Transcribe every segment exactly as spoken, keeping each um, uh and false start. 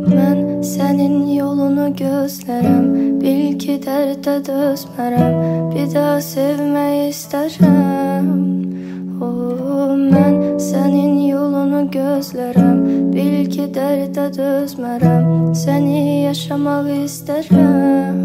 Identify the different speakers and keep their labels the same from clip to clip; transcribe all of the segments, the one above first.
Speaker 1: Mən sənin yolunu gözlərəm, bil ki dərdə dözmərəm, bir daha sevmək istərəm. Oh, mən sənin yolunu gözlərəm, bil ki dərdə dözmərəm, səni yaşamaq istərəm.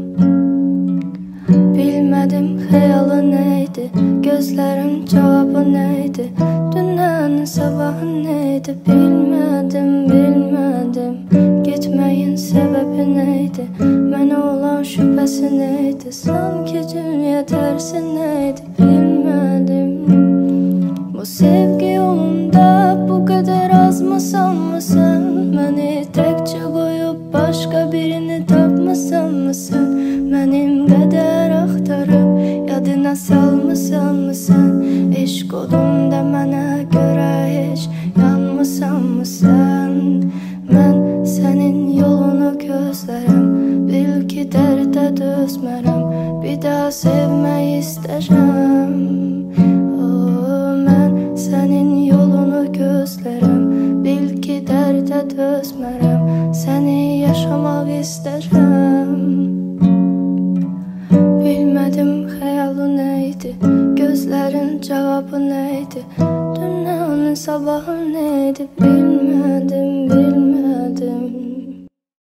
Speaker 1: Bilmədim xəyalı neydi, gözlərin cavabı neydi, dünənin sabahı neydi, bilmədim, bilmədim. Getməyin səbəbi neydi, mənə olan şübhəsi neydi, sanki dünya tərsi neydi, bilmədim. Bu sevgi yolunda bu qədər azmısan mı sən? Məni təkcə qoyub başqa birini tapmısan mı sən? Mənim qədər axtarıb yadına salmısan mı sən? Eşq odunda mənə görə heç yanmısan mı sən? Mən sənin yolunu gözlərəm, bil ki dərdə dözmərəm, bir daha sevmək istərəm. Oh, mən sənin yolunu gözlərəm, bil ki dərdə dözmərəm, səni yaşamaq istərəm. Bilmədim xəyalı neydi, gözlərin cavabı neydi, dünənin sabahı neydi, bilmədim, bilmədim.